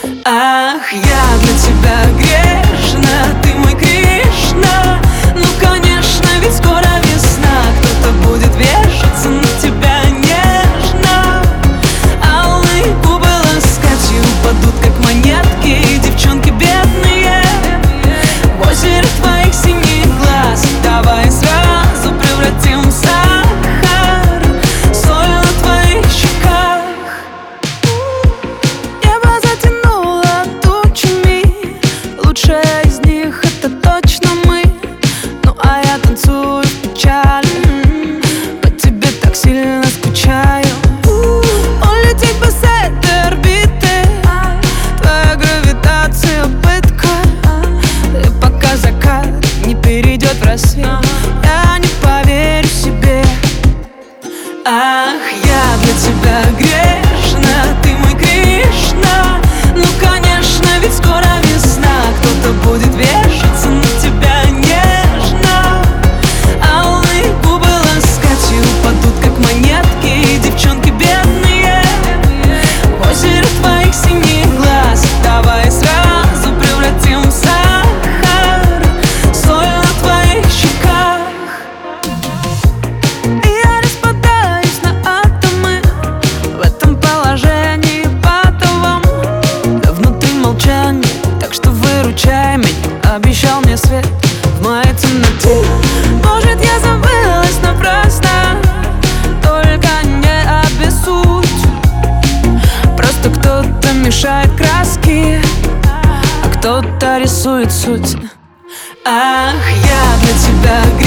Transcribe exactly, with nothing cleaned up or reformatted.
Ах, я для тебя грешна, ты мой Кришна. Ну конечно, ведь скоро весна, кто-то будет вешаться на тебя нежно. Алые губы ласкать и упадут, как монетки, девчонки бедные. В озере твоих синих глаз давай сразу превратим в сахар, соль на твоих щеках. Небо затянуло тучами, лучшая из них это точно мы. Ну а я танцую в печали, по тебе так сильно скучаю. Улететь бы с этой орбиты, твоя гравитация пытка. И пока закат не перейдет в рассвет, я не поверю себе. Ах, я для тебя грешна, ты мой Кришна. Ну конечно, ведь скоро весна, кто-то будет вешаться на тебя нежно. Алые губы ласкать и упадут, как монетки, девчонки бедные. В озере твоих синих глаз давай сразу превратим в сахар, соль на твоих щеках. Я распадаюсь на атомы в этом положении патовом. Да внутри молчание, так что выручай меня. Обещал мне свет в моей темноте. Может, я забылась напрасно, только не обессудь. Просто кто-то мешает краски, а кто-то рисует суть. Ах, я для тебя